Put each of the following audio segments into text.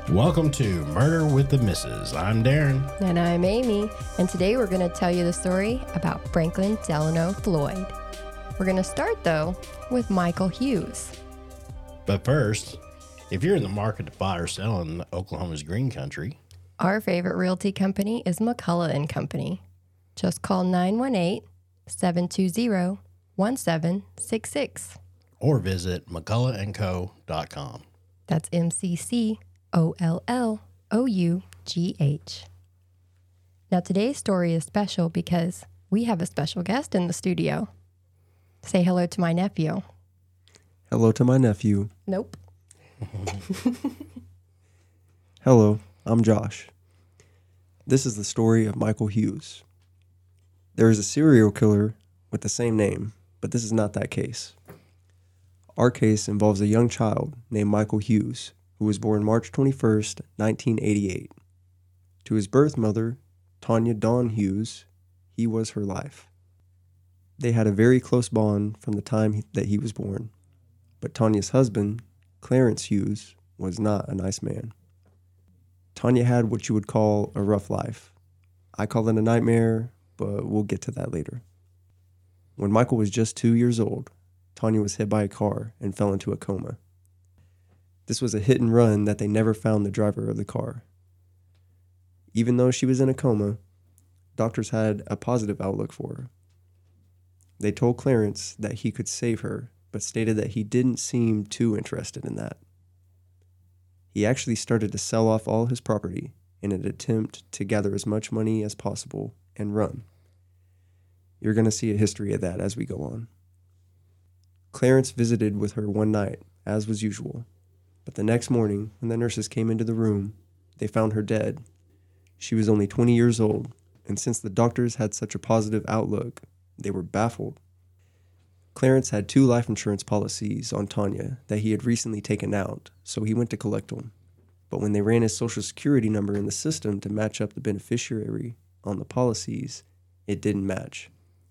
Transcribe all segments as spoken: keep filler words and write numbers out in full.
Welcome to Murder with the Missus. I'm Darren. And I'm Amy, and today we're going to tell you the story about Franklin Delano Floyd. We're going to start, though, with Michael Hughes. But first, if you're in the market to buy or sell in Oklahoma's green country, our favorite realty company is McCullough and Company. Just call nine one eight, seven two zero, one seven six six. Or visit mccullough and co dot com. That's M C C O L L O U G H. Now today's story is special because we have a special guest in the studio. Say hello to my nephew. Hello to my nephew. Nope. Hello, I'm Josh. This is the story of Michael Hughes. There is a serial killer with the same name, but this is not that case. Our case involves a young child named Michael Hughes, who was born March twenty-first, nineteen eighty-eight. To his birth mother, Tanya Dawn Hughes, he was her life. They had a very close bond from the time that he was born, but Tanya's husband, Clarence Hughes, was not a nice man. Tanya had what you would call a rough life. I call it a nightmare, but we'll get to that later. When Michael was just two years old, Tanya was hit by a car and fell into a coma. This was a hit and run that they never found the driver of the car. Even though she was in a coma, doctors had a positive outlook for her. They told Clarence that he could save her, but stated that he didn't seem too interested in that. He actually started to sell off all his property in an attempt to gather as much money as possible and run. You're going to see a history of that as we go on. Clarence visited with her one night, as was usual. But the next morning, when the nurses came into the room, they found her dead. She was only twenty years old, and since the doctors had such a positive outlook, they were baffled. Clarence had two life insurance policies on Tanya that he had recently taken out, so he went to collect them. But when they ran his social security number in the system to match up the beneficiary on the policies, it didn't match.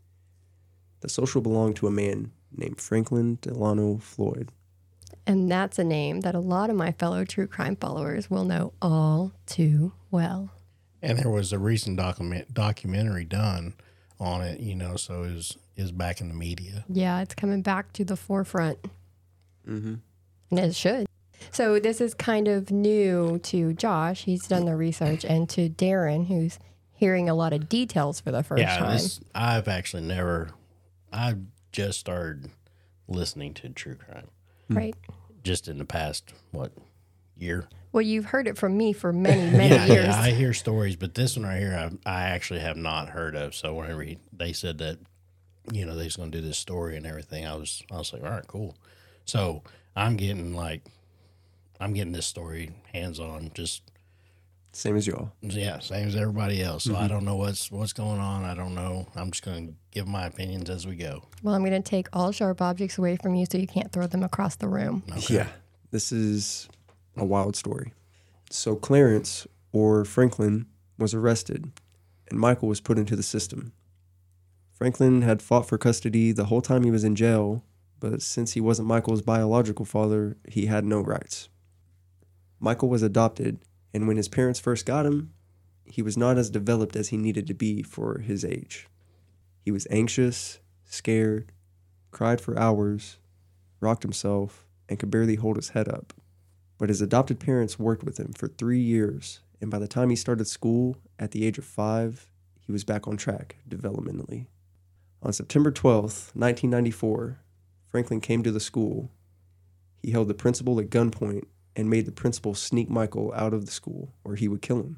The social belonged to a man named Franklin Delano Floyd. And that's a name that a lot of my fellow true crime followers will know all too well. And there was a recent document documentary done on it, you know, so is is back in the media. Yeah, it's coming back to the forefront. Mm-hmm. And it should. So this is kind of new to Josh. He's done the research, and to Darren, who's hearing a lot of details for the first yeah, time. This, I've actually never, I've just started listening to true crime. Right. Just in the past, what, year? Well, you've heard it from me for many, many yeah, years. Yeah, I hear stories, but this one right here, I, I actually have not heard of. So whenever he, they said that, you know, they was going to do this story and everything, I was, I was like, all right, cool. So I'm getting like, I'm getting this story hands on, just Same as y'all. yeah, same as everybody else. So Mm-hmm. I don't know what's what's going on. I don't know. I'm just going to give my opinions as we go. Well, I'm going to take all sharp objects away from you so you can't throw them across the room. Okay. Yeah, this is a wild story. So Clarence, or Franklin, was arrested, and Michael was put into the system. Franklin had fought for custody the whole time he was in jail, but since he wasn't Michael's biological father, he had no rights. Michael was adopted, and when his parents first got him, he was not as developed as he needed to be for his age. He was anxious, scared, cried for hours, rocked himself, and could barely hold his head up. But his adopted parents worked with him for three years, and by the time he started school, at the age of five, he was back on track developmentally. On September twelfth, nineteen ninety-four, Franklin came to the school. He held the principal at gunpoint and made the principal sneak Michael out of the school, or he would kill him.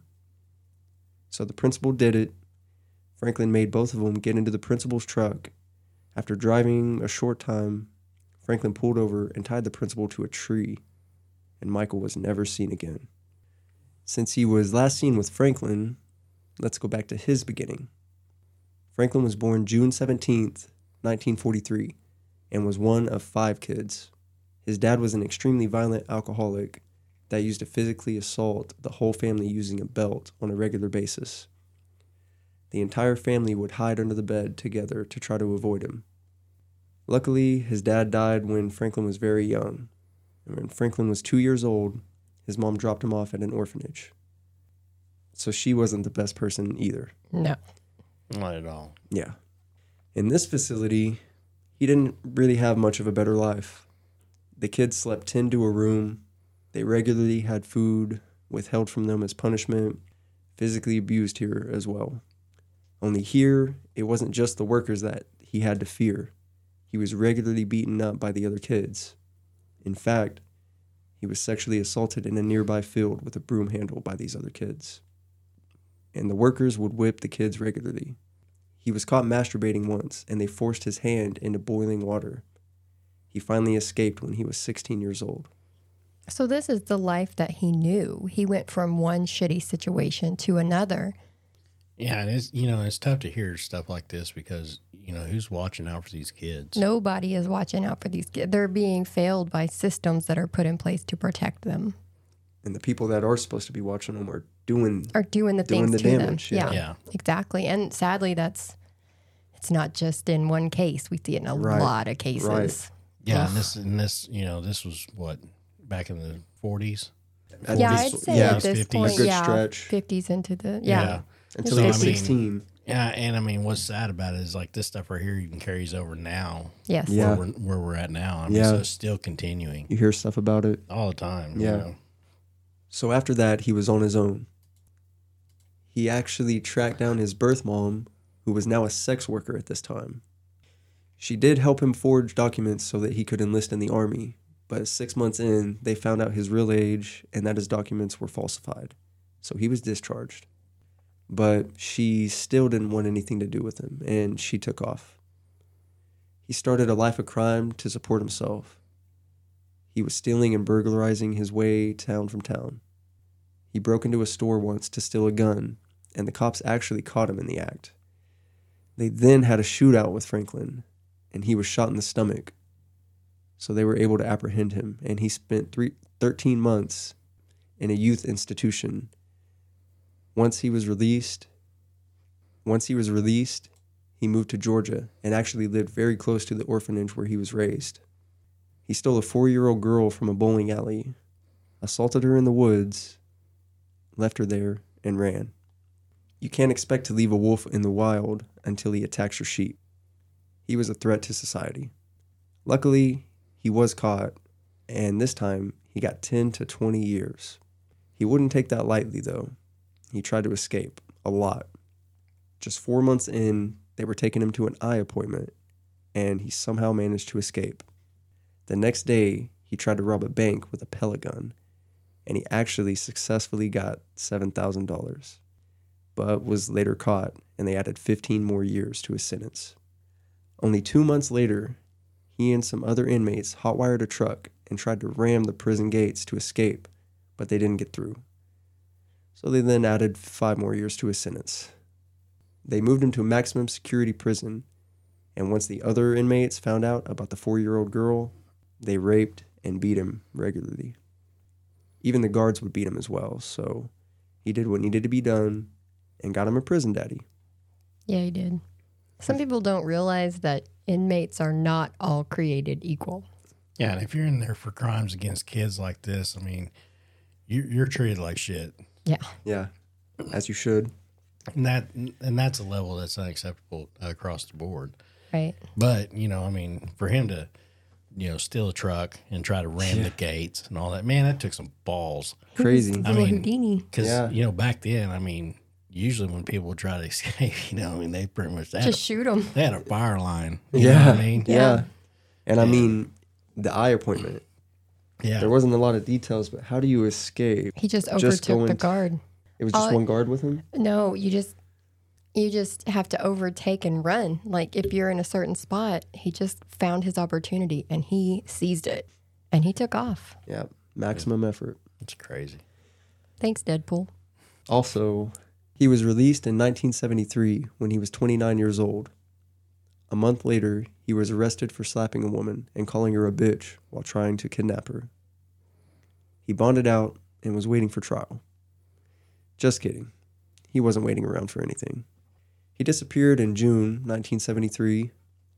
So the principal did it. Franklin made both of them get into the principal's truck. After driving a short time, Franklin pulled over and tied the principal to a tree, and Michael was never seen again. Since he was last seen with Franklin, let's go back to his beginning. Franklin was born June seventeenth, nineteen forty-three, and was one of five kids. His dad was an extremely violent alcoholic that used to physically assault the whole family using a belt on a regular basis. The entire family would hide under the bed together to try to avoid him. Luckily, his dad died when Franklin was very young, and when Franklin was two years old, his mom dropped him off at an orphanage. So she wasn't the best person either. No. Not at all. Yeah. In this facility, he didn't really have much of a better life. The kids slept ten to a room. They regularly had food withheld from them as punishment, physically abused here as well. Only here, it wasn't just the workers that he had to fear. He was regularly beaten up by the other kids. In fact, he was sexually assaulted in a nearby field with a broom handle by these other kids. And the workers would whip the kids regularly. He was caught masturbating once, and they forced his hand into boiling water. He finally escaped when he was sixteen years old. So this is the life that he knew. He went from one shitty situation to another. Yeah, and it's, you know, it's tough to hear stuff like this because, you know, who's watching out for these kids? Nobody is watching out for these kids. They're being failed by systems that are put in place to protect them. And the people that are supposed to be watching them are doing Are doing the Doing things the to damage, them. yeah. Yeah. Exactly. And sadly, that's, it's not just in one case. We see it in a Right. lot of cases. Right. Yeah, Ugh. and this, and this, you know, this was what, back in the forties? Yeah, forties, I'd say yeah, at this fifties. point, A good yeah, stretch. fifties into the, yeah. until So, he I was mean- sixteen. Yeah, and I mean, what's sad about it is like this stuff right here even carries over now. Yes. Yeah. Where we're, where we're at now. I mean, Yeah. so it's still continuing You hear stuff about it. all the time. Yeah. You know? So after that, he was on his own. He actually tracked down his birth mom, who was now a sex worker at this time. She did help him forge documents so that he could enlist in the army, but six months in, they found out his real age and that his documents were falsified. So he was discharged. But she still didn't want anything to do with him, and she took off. He started a life of crime to support himself. He was stealing and burglarizing his way town from town. He broke into a store once to steal a gun, and the cops actually caught him in the act. They then had a shootout with Franklin, and he was shot in the stomach. So they were able to apprehend him, and he spent three, thirteen months in a youth institution. Once he was released, once he was released, he moved to Georgia and actually lived very close to the orphanage where he was raised. He stole a four-year-old girl from a bowling alley, assaulted her in the woods, left her there, and ran. You can't expect to leave a wolf in the wild until he attacks your sheep. He was a threat to society. Luckily, he was caught, and this time he got ten to twenty years. He wouldn't take that lightly, though. He tried to escape, a lot. Just four months in, they were taking him to an eye appointment, and he somehow managed to escape. The next day, he tried to rob a bank with a pellet gun, and he actually successfully got seven thousand dollars, but was later caught, and they added fifteen more years to his sentence. Only two months later, he and some other inmates hotwired a truck and tried to ram the prison gates to escape, but they didn't get through. So they then added five more years to his sentence. They moved him to a maximum security prison, and once the other inmates found out about the four-year-old girl, they raped and beat him regularly. Even the guards would beat him as well, so he did what needed to be done and got him a prison daddy. Yeah, he did. Some people don't realize that inmates are not all created equal. Yeah, and if you're in there for crimes against kids like this, I mean, you, you're treated like shit. Yeah. Yeah, as you should. And that and that's a level that's unacceptable across the board. Right. But, you know, I mean, for him to, you know, steal a truck and try to ram the gates and all that, man, that took some balls. Crazy. I Little mean, Houdini. Because, Yeah. you know, back then, I mean, usually when people would try to escape, you know, I mean, they pretty much, they had, Just a, shoot them. they had a fire line. You Yeah, know what I mean? yeah. Yeah. And I Yeah. mean, the eye appointment. Yeah. There wasn't a lot of details, but how do you escape? He just Just overtook going the to- guard. It was just Uh, one guard with him? No, you just you just have to overtake and run. Like if you're in a certain spot, he just found his opportunity and he seized it and he took off. Yeah, maximum effort. It's crazy. Thanks, Deadpool. Also, he was released in nineteen seventy-three when he was twenty-nine years old. A month later, he was arrested for slapping a woman and calling her a bitch while trying to kidnap her. He bonded out and was waiting for trial. Just kidding. He wasn't waiting around for anything. He disappeared in June nineteen seventy-three.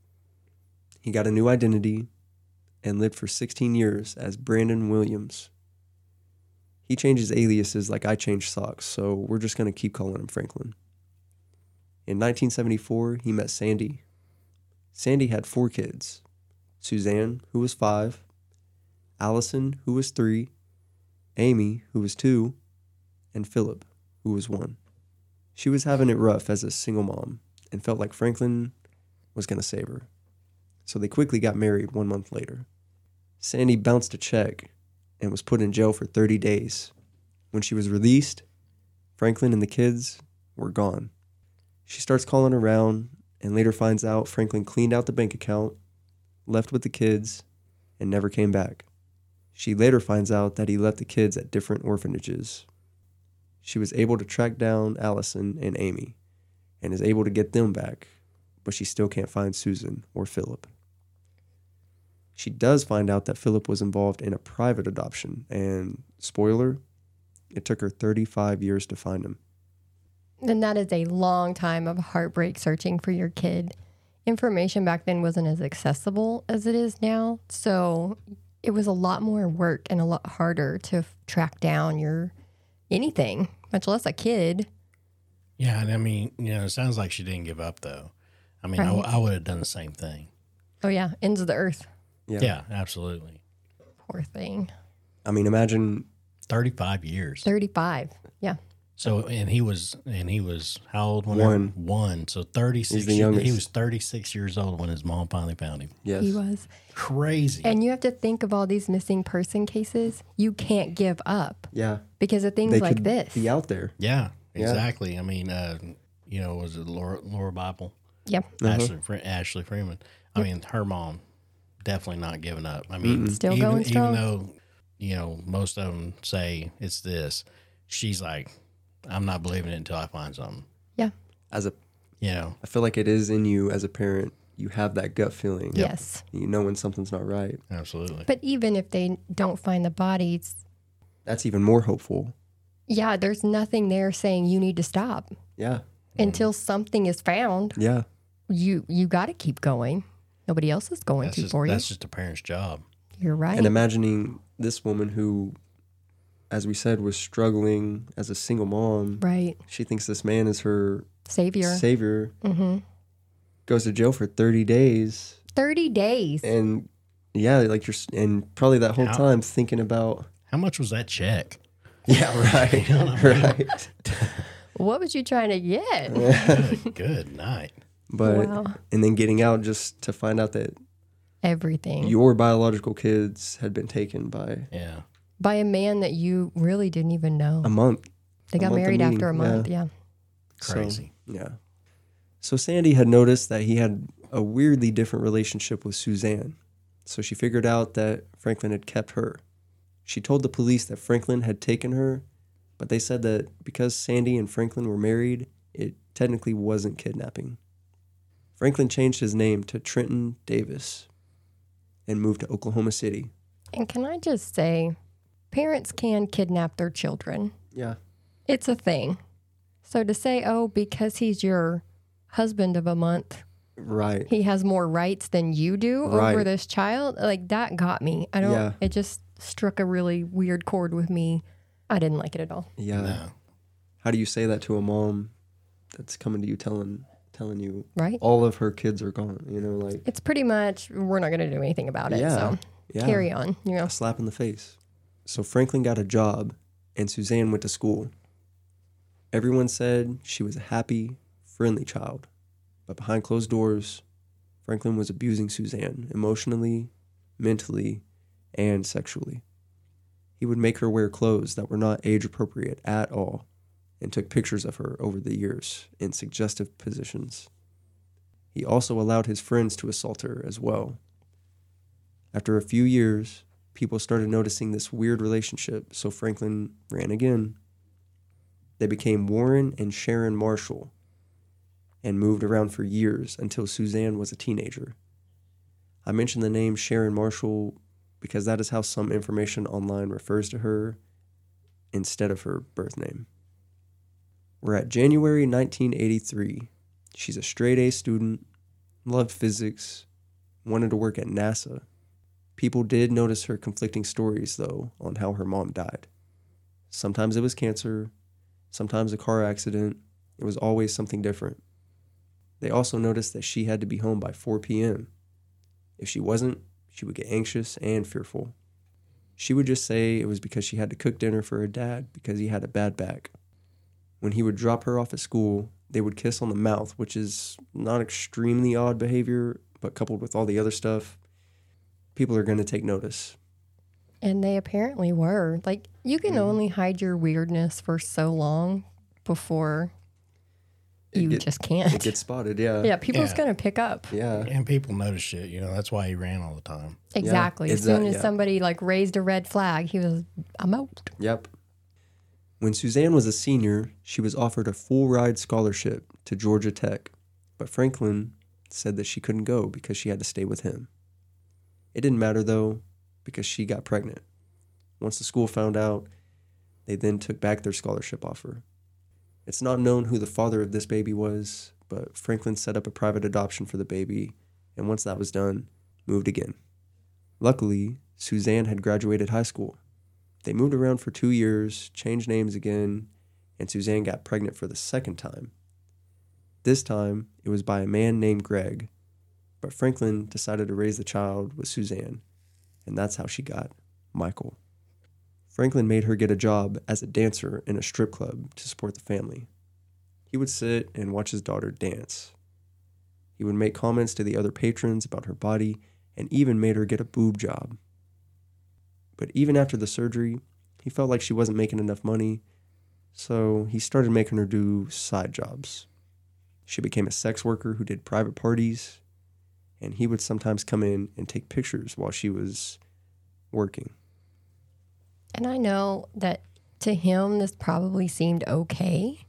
He got a new identity and lived for sixteen years as Brandon Williams. He changes aliases like I change socks, so we're just going to keep calling him Franklin. In nineteen seventy-four, he met Sandy. Sandy had four kids. Suzanne, who was five, Allison, who was three, Amy, who was two, and Philip, who was one. She was having it rough as a single mom and felt like Franklin was going to save her. So they quickly got married one month later. Sandy bounced a check and was put in jail for thirty days. When she was released, Franklin and the kids were gone. She starts calling around and later finds out Franklin cleaned out the bank account, left with the kids, and never came back. She later finds out that he left the kids at different orphanages. She was able to track down Allison and Amy and is able to get them back, but she still can't find Susan or Philip. She does find out that Philip was involved in a private adoption, and spoiler, it took her thirty-five years to find him. And that is a long time of heartbreak searching for your kid. Information back then wasn't as accessible as it is now, so it was a lot more work and a lot harder to f- track down your anything, much less a kid. Yeah, and I mean, you know, it sounds like she didn't give up, though. I mean, Right. I, I would have done the same thing. Oh, yeah, ends of the earth. Yeah. Yeah, absolutely. Poor thing. I mean, imagine, thirty-five years. thirty-five. Yeah. So, and he was, and he was how old when One. One. So thirty-six. He's the He youngest. was thirty-six years old when his mom finally found him. yes. He was. Crazy. And you have to think of all these missing person cases. You can't give up Yeah. because of things They like could this. be out there. yeah, Yeah. exactly. I mean, uh, you know, was it Laura, Laura Bible? Yep. Ashley, Fre- Ashley Freeman. I mean, her mom definitely not giving up. I mean, Still even, going strong. even though, you know, most of them say it's this, she's like, I'm not believing it until I find something. Yeah. As a, You know, I feel like it is in you as a parent. You have that gut feeling. Yes. You know when something's not right. absolutely. But even if they don't find the bodies, That's even more hopeful. yeah, there's nothing there saying you need to stop. Yeah. Until something is found, Yeah. you you got to keep going. Nobody else is going That's to just, for you. that's just a parent's job. You're right. And imagining this woman who, as we said, was struggling as a single mom. right. She thinks this man is her Savior. savior. hmm Goes to jail for thirty days. thirty days. And yeah, like you're, s- and probably that whole How- time thinking about, How much was that check? yeah, right, right. What was you trying to get? Good, good night. But, Wow. and then getting out just to find out that Everything. your biological kids had been taken by Yeah. By a man that you really didn't even know. a month. They a got month of married after a meeting, month. Yeah. Crazy. So, yeah. So Sandy had noticed that he had a weirdly different relationship with Suzanne. So she figured out that Franklin had kept her. She told the police that Franklin had taken her, but they said that because Sandy and Franklin were married, it technically wasn't kidnapping. Franklin changed his name to Trenton Davis and moved to Oklahoma City. And can I just say, parents can kidnap their children. Yeah. It's a thing. So to say, oh, because he's your husband of a month, Right. he has more rights than you do over Right. this child, like that got me. I don't, Yeah. it just struck a really weird chord with me. I didn't like it at all. Yeah. No. How do you say that to a mom that's coming to you telling telling you Right? all of her kids are gone? You know, like It's pretty much, we're not going to do anything about it. Yeah. So yeah, carry on, you know. a slap in the face. So Franklin got a job, and Suzanne went to school. Everyone said she was a happy, friendly child, but behind closed doors, Franklin was abusing Suzanne emotionally, mentally, and sexually. He would make her wear clothes that were not age appropriate at all, and took pictures of her over the years in suggestive positions. He also allowed his friends to assault her as well. After a few years, people started noticing this weird relationship, so Franklin ran again. They became Warren and Sharon Marshall and moved around for years until Suzanne was a teenager. I mention the name Sharon Marshall because that is how some information online refers to her instead of her birth name. We're at January nineteen eighty-three. She's a straight A student, loved physics, wanted to work at NASA. People did notice her conflicting stories, though, on how her mom died. Sometimes it was cancer, sometimes a car accident. It was always something different. They also noticed that she had to be home by four p.m. If she wasn't, she would get anxious and fearful. She would just say it was because she had to cook dinner for her dad because he had a bad back. When he would drop her off at school, they would kiss on the mouth, which is not extremely odd behavior, but coupled with all the other stuff, people are going to take notice. And they apparently were. Like, you can Mhm. only hide your weirdness for so long before It you get- just can't. It gets spotted, yeah. yeah, people's Yeah. going to pick up. Yeah. And people notice shit, you know, that's why he ran all the time. Exactly. As exac- soon as yeah. somebody like raised a red flag, he was, I'm out. Yep. When Suzanne was a senior, she was offered a full ride scholarship to Georgia Tech, but Franklin said that she couldn't go because she had to stay with him. It didn't matter though, because she got pregnant. Once the school found out, they then took back their scholarship offer. It's not known who the father of this baby was, but Franklin set up a private adoption for the baby, and once that was done, moved again. Luckily, Suzanne had graduated high school. They moved around for two years, changed names again, and Suzanne got pregnant for the second time. This time, it was by a man named Greg, but Franklin decided to raise the child with Suzanne, and that's how she got Michael. Franklin made her get a job as a dancer in a strip club to support the family. He would sit and watch his daughter dance. He would make comments to the other patrons about her body and even made her get a boob job. But even after the surgery, he felt like she wasn't making enough money, so he started making her do side jobs. She became a sex worker who did private parties, and he would sometimes come in and take pictures while she was working. And I know that to him, this probably seemed okay,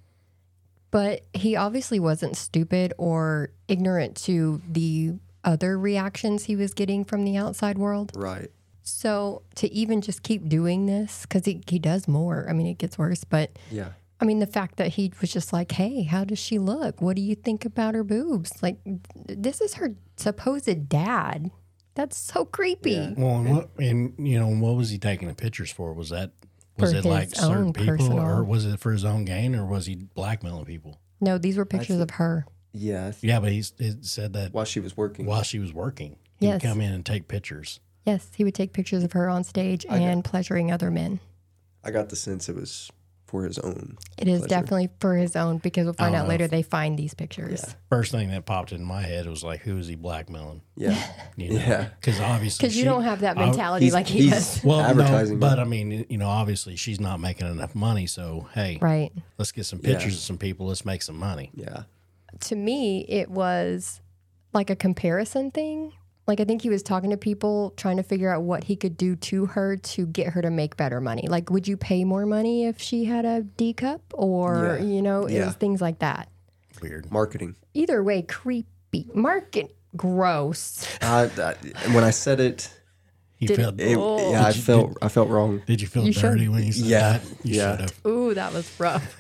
but he obviously wasn't stupid or ignorant to the other reactions he was getting from the outside world. Right. So to even just keep doing this, because he, he does more. I mean, it gets worse, but Yeah. I mean, the fact that he was just like, hey, how does she look? What do you think about her boobs? Like, th- this is her supposed dad. That's so creepy. Yeah. Well, and, what, and you know, what was he taking the pictures for? Was that was For it like his certain own people, personal- or was it for his own gain, or was he blackmailing people? No, these were pictures thi- of her. Yeah. I th- Yeah, but he s- it said that While she was working. while she was working, he Yes. would come in and take pictures. Yes, he would take pictures of her on stage I got- and pleasuring other men. I got the sense it was for his own. It is pleasure. definitely for his own, because we'll find don't out know later if- they find these pictures. Yeah. First thing that popped in my head was like, who is he blackmailing? Yeah. You know? Yeah. Because obviously, Because you she- don't have that I- mentality he's- like he he's- does. Well, advertising no, but it. I mean, you know, obviously she's not making enough money. So hey, Right. let's get some Yeah. pictures of some people. Let's make some money. Yeah. To me, it was like a comparison thing. Like, I think he was talking to people trying to figure out what he could do to her to get her to make better money. Like, would you pay more money if she had a D cup? Or, Yeah. you know, it Yeah. was things like that. Weird. Marketing. Either way, creepy. Market, gross. Uh, that, and when I said it, He Did- felt. it Oh. yeah, I Did you- felt I felt wrong. Did you feel You dirty should- when you said Yeah. that? You Yeah. should have. Ooh, that was rough.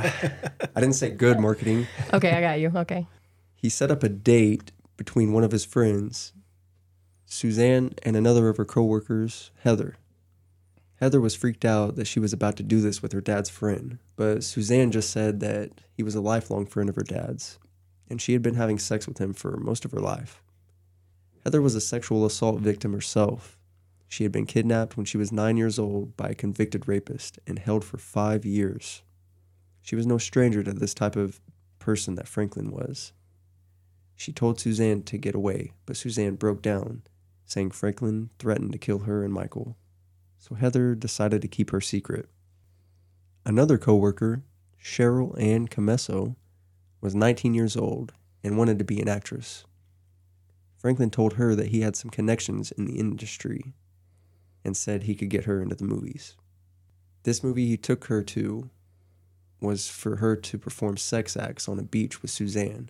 I didn't say good marketing. Okay, I got you. Okay. He set up a date between one of his friends, Suzanne, and another of her coworkers, Heather. Heather was freaked out that she was about to do this with her dad's friend, but Suzanne just said that he was a lifelong friend of her dad's, and she had been having sex with him for most of her life. Heather was a sexual assault victim herself. She had been kidnapped when she was nine years old by a convicted rapist and held for five years. She was no stranger to this type of person that Franklin was. She told Suzanne to get away, but Suzanne broke down, saying Franklin threatened to kill her and Michael. So Heather decided to keep her secret. Another coworker, Cheryl Ann Camesso, was nineteen years old and wanted to be an actress. Franklin told her that he had some connections in the industry and said he could get her into the movies. This movie he took her to was for her to perform sex acts on a beach with Suzanne.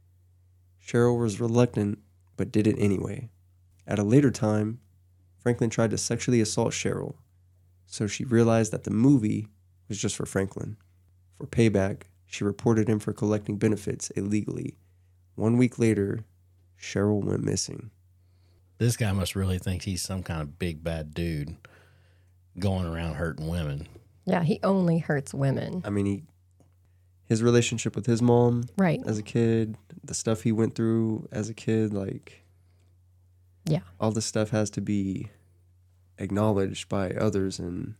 Cheryl was reluctant, but did it anyway. At a later time, Franklin tried to sexually assault Cheryl, so she realized that the movie was just for Franklin. For payback, she reported him for collecting benefits illegally. One week later, Cheryl went missing. This guy must really think he's some kind of big bad dude going around hurting women. Yeah, he only hurts women. I mean, he his relationship with his mom Right. as a kid, the stuff he went through as a kid, like, Yeah. all this stuff has to be acknowledged by others, and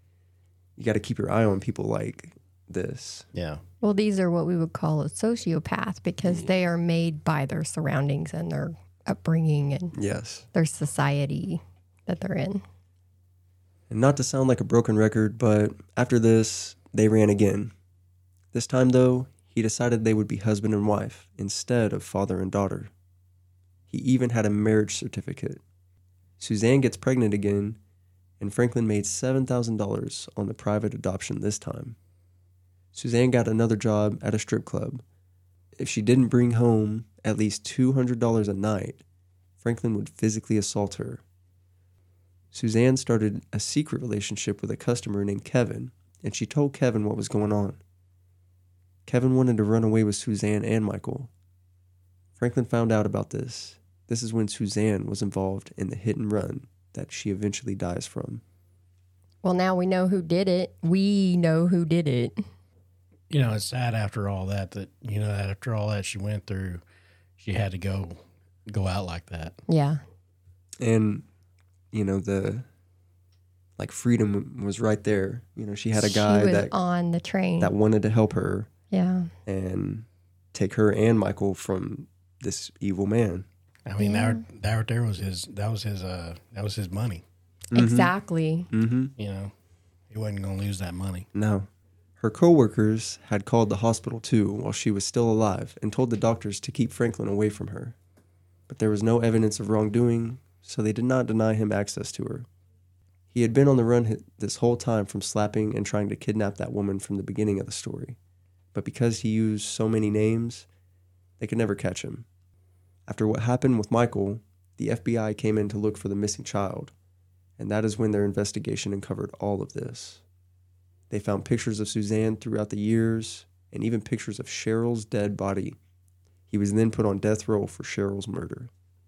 you got to keep your eye on people like this. Yeah. Well, these are what we would call a sociopath because they are made by their surroundings and their upbringing and Yes. their society that they're in. And not to sound like a broken record, but after this, they ran again. This time, though, he decided they would be husband and wife instead of father and daughter. He even had a marriage certificate. Suzanne gets pregnant again, and Franklin made seven thousand dollars on the private adoption this time. Suzanne got another job at a strip club. If she didn't bring home at least two hundred dollars a night, Franklin would physically assault her. Suzanne started a secret relationship with a customer named Kevin, and she told Kevin what was going on. Kevin wanted to run away with Suzanne and Michael. Franklin found out about this. This is when Suzanne was involved in the hit and run that she eventually dies from. Well, now we know who did it. We know who did it. You know, it's sad after all that, that, you know, that after all that she went through, she had to go, go out like that. Yeah. And, you know, the, like, freedom was right there. You know, she had a guy she was that, on the train. that wanted to help her Yeah. and take her and Michael from this evil man. I mean, Yeah. that, that right there was his, that was his, uh, that was his money. Exactly. Mm-hmm. You know, he wasn't going to lose that money. No. Her coworkers had called the hospital too while she was still alive and told the doctors to keep Franklin away from her. But there was no evidence of wrongdoing, so they did not deny him access to her. He had been on the run this whole time from slapping and trying to kidnap that woman from the beginning of the story. But because he used so many names, they could never catch him. After what happened with Michael, the F B I came in to look for the missing child, and that is when their investigation uncovered all of this. They found pictures of Suzanne throughout the years, and even pictures of Cheryl's dead body. He was then put on death row for Cheryl's murder.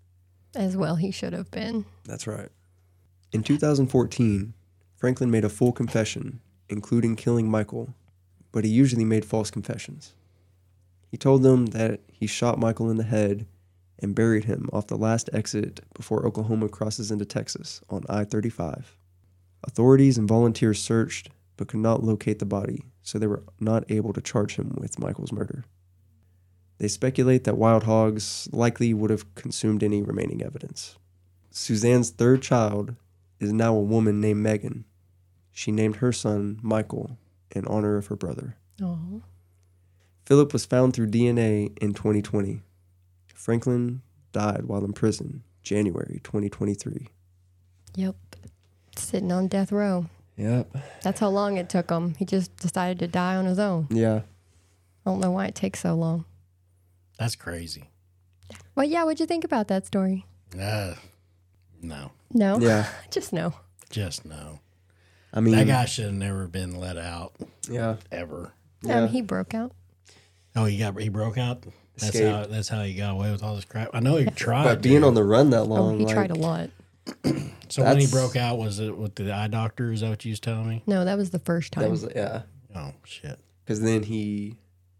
As well, he should have been. That's right. In two thousand fourteen, Franklin made a full confession, including killing Michael, but he usually made false confessions. He told them that he shot Michael in the head and buried him off the last exit before Oklahoma crosses into Texas on I thirty-five. Authorities and volunteers searched but could not locate the body, so they were not able to charge him with Michael's murder. They speculate that wild hogs likely would have consumed any remaining evidence. Suzanne's third child is now a woman named Megan. She named her son Michael in honor of her brother. Oh. Philip was found through D N A in twenty twenty. Franklin died while in prison, January twenty twenty-three. Yep. Sitting on death row. Yep. That's how long it took him. He just decided to die on his own. Yeah. I don't know why it takes so long. That's crazy. Well, yeah, what'd you think about that story? Uh, no, No? Yeah. Just no. just no. I mean, That guy should have never been let out, yeah. ever. Yeah. Um, he broke out. Oh, he got he broke out. That's Escaped. how that's how he got away with all this crap. I know he tried. But being to. on the run that Oh, long, he like, tried a lot. So when he That's- broke out, was it with the eye doctor? Is that what you was telling me? No, that was the first time. that was, yeah. Oh shit! Because then he,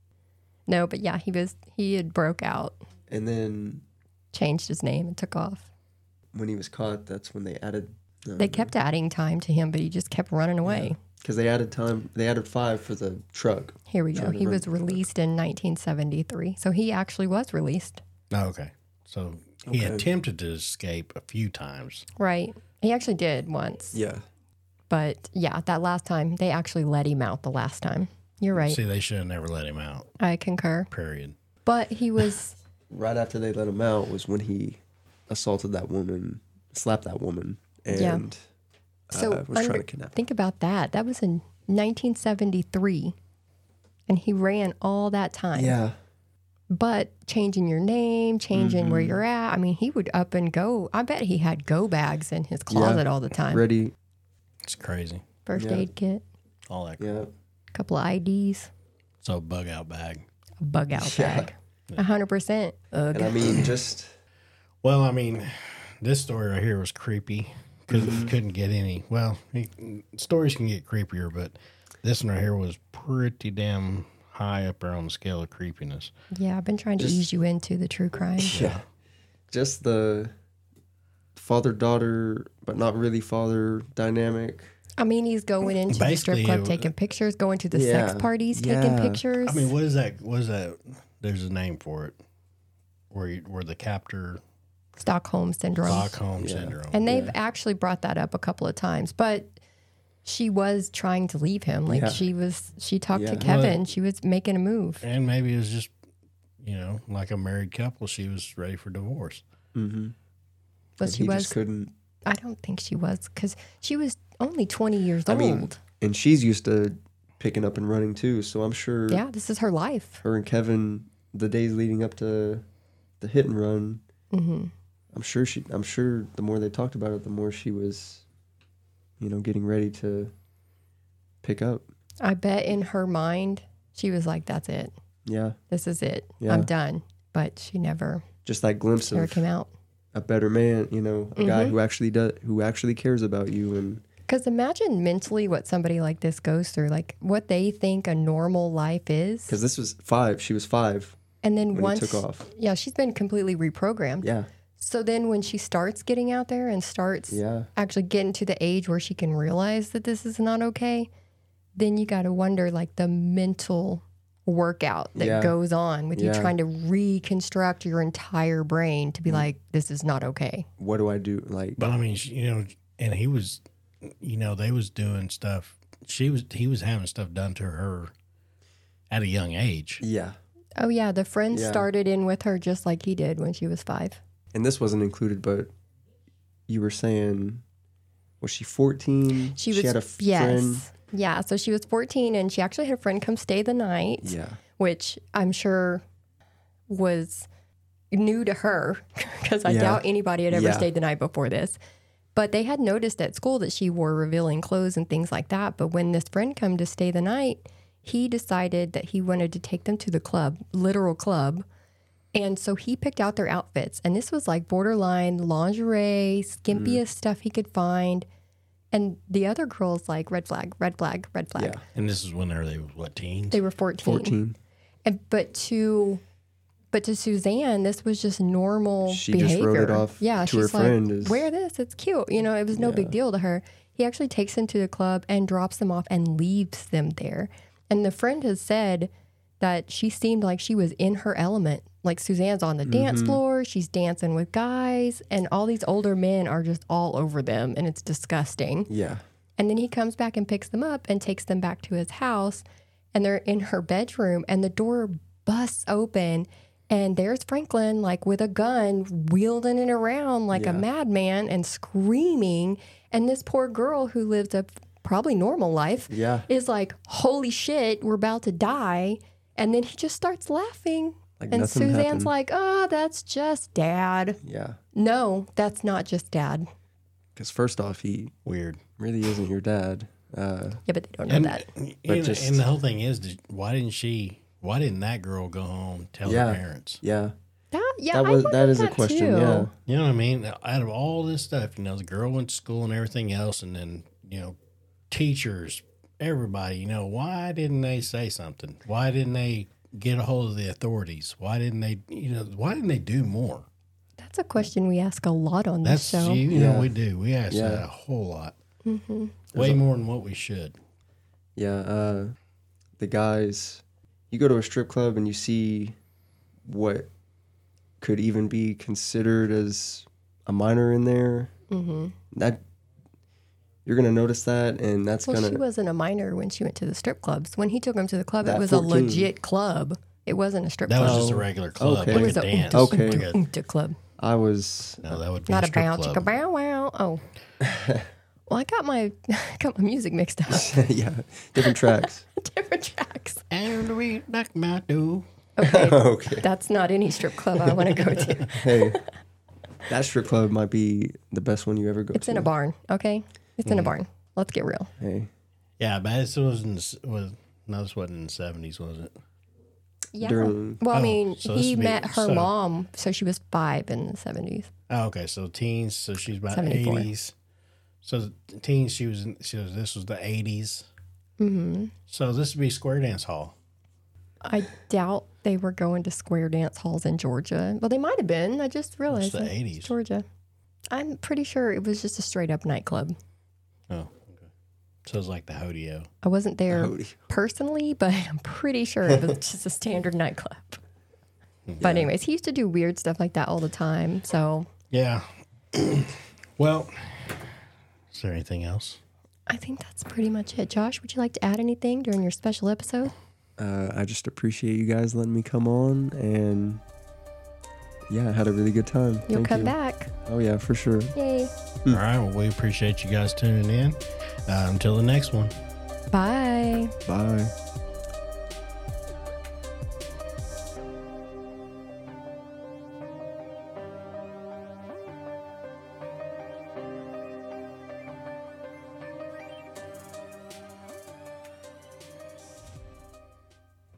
No, but yeah, he was he had broke out, and then changed his name, and took off. when he was caught, that's when they added. Um, They kept adding time to him, but he just kept running away. Because they added time, they added five for the truck. Here we go. Trying to He run was the truck. released in nineteen seventy-three. So he actually was released. Oh, okay. So he Okay. attempted to escape a few times. Right. He actually did once. Yeah. But yeah, that last time, they actually let him out the last time. You're right. See, they should have never let him out. I concur. Period. But he was, Right after they let him out was when he assaulted that woman, slapped that woman, and Yeah. uh, so was under- trying to kidnap her. think about that. That was in nineteen seventy-three. And he ran all that time. Yeah. But changing your name, changing where Mhm. you're at. I mean, he would up and go. I bet he had go bags in his closet all the time. Ready. It's crazy. First Yeah. aid kit, All that. Yeah. a couple of I Ds, So bug out bag. a bug out Yeah. bag. A hundred percent. Ugh. And I mean, just Well, I mean, this story right here was creepy Couldn't, Mm-hmm. couldn't get any. Well, he, stories can get creepier, but this one right here was pretty damn high up there on the scale of creepiness. Yeah, I've been trying to Just- ease you into the true crime. Yeah. Just the father daughter, but not really father dynamic. I mean, he's going into the strip Basically, club, it- taking pictures, going to the Yeah. sex parties, Yeah. taking pictures. I mean, what is that? What is that? There's a name for it. Where you, where the captor Stockholm syndrome. Stockholm Yeah. syndrome. And they've Yeah. actually brought that up a couple of times, but she was trying to leave him. Like Yeah. she was, she talked Yeah. to Kevin. She was making a move. And maybe it was just, you know, like a married couple. She was ready for divorce. Mm-hmm. But she he was, just couldn't. I don't think she was, because she was only twenty years I old. mean, and she's used to picking up and running too. So I'm sure yeah, this is her life. her and Kevin, the days leading up to the hit and run, hmm I'm sure she. I'm sure the more they talked about it, the more she was, you know, getting ready to pick up. I bet in her mind, she was like, that's it. Yeah, This is it. Yeah. I'm done. But she never, just that glimpse never of came out. a better man. You know, a guy Mhm. who actually does, who actually cares about you, and Because imagine mentally what somebody like this goes through, like what they think a normal life is. because this was five. She was five And then when once, he took off. yeah, she's been completely reprogrammed. Yeah, So then when she starts getting out there and starts yeah, actually getting to the age where she can realize that this is not okay, then you got to wonder like the mental workout that Yeah. goes on with you Yeah. trying to reconstruct your entire brain to be like, this is not okay. what do I do? Like, But I mean, she- you know, and he was, you know, they was doing stuff. She was, he was having stuff done to her at a young age. yeah. Oh, yeah. The friend Yeah. started in with her just like he did when she was five. And this wasn't included, but you were saying, was she fourteen? She was, had a yes. friend. Yeah. So she was fourteen and she actually had a friend come stay the night. Yeah, Which I'm sure was new to her because I Yeah. doubt anybody had ever Yeah. stayed the night before this. But they had noticed at school that she wore revealing clothes and things like that. But when this friend come to stay the night, he decided that he wanted to take them to the club, literal club. And so he picked out their outfits. And this was like borderline lingerie, skimpiest Mm. stuff he could find. And the other girls like red flag, red flag, red flag. yeah. And this is when they were, they were what, teens? They were fourteen. Fourteen. And, but to but to Suzanne, this was just normal She behavior. just wrote it off yeah, to her she's like, friend as- wear this, it's cute. You know, it was no big deal to her. He actually takes them to the club and drops them off and leaves them there. And the friend has said that she seemed like she was in her element. Like Suzanne's on the dance Mm-hmm. floor, she's dancing with guys, and all these older men are just all over them, and it's disgusting. Yeah, And then he comes back and picks them up and takes them back to his house. And they're in her bedroom and the door busts open. And there's Franklin, like with a gun, wielding it around like Yeah. a madman and screaming. And this poor girl who lives a probably normal life yeah. is like, holy shit, we're about to die. And then he just starts laughing. Like and nothing Suzanne's happened. like, oh, that's just dad. Yeah, No, that's not just dad. because first off, he Weird. really isn't your dad. Uh, Yeah, but they don't know And, that. But and, just- and the whole thing is, did- why didn't she, why didn't that girl go home and tell Yeah. her parents? yeah, That, yeah, that I was that wondered is a that question. too. Yeah, You know what I mean? Out of all this stuff, you know, the girl went to school and everything else, and then, you know, teachers, everybody, you know, why didn't they say something? Why didn't they get a hold of the authorities? Why didn't they, you know, why didn't they do more? That's a question we ask a lot on That's, this show. you, you Yeah. know, we do. We ask Yeah. that a whole lot. Mm-hmm. Way more than what we should. yeah. Uh, the guys, you go to a strip club and you see what could even be considered as a minor in there. Mm-hmm. That you're gonna notice that, and that's Well, gonna. she wasn't a minor when she went to the strip clubs. When he took them to the club, That it was fourteen. a legit club. It wasn't a strip That was club. just a Oh, regular club, okay. it like was a a dance. oomta, Okay. oomta, oomta club. I was. No, that would be Not a a strip bow club. chicka bow wow. Oh. Well, I got my got my music mixed up. Yeah, different tracks. Different tracks. And we like my do. Okay. Okay. That's not any strip club I want to go to. Hey, that strip club might be the best one you ever go It's to. in a barn, okay? It's Mm. in a barn. Let's get real. Hey, Yeah, but it was in the, s- was no, this wasn't in the seventies, was it? Yeah. During- Well, I Oh, mean, so this he would be- met her so- mom, so she was five in the seventies. Oh, okay. So teens. So she's about seventy-four. eighties. So the teens, she was, in, she was, this was the eighties. Mm-hmm. So this would be Square Dance Hall. I doubt they were going to square dance halls in Georgia. Well, they might have been. I just realized It's the it's eighties. Georgia. I'm pretty sure it was just a straight up nightclub. Oh, okay. So it's like the Hodeo. I wasn't there Howdy. personally, but I'm pretty sure it was just a standard nightclub. But anyways, he used to do weird stuff like that all the time. So Yeah. Well, is there anything else? I think that's pretty much it. Josh, would you like to add anything during your special episode? Uh, I just appreciate you guys letting me come on, and yeah, I had a really good time. You'll Thank come you. back. Oh yeah, for sure. Yay. All right. Well, we appreciate you guys tuning in. Uh, until the next one. Bye. Bye.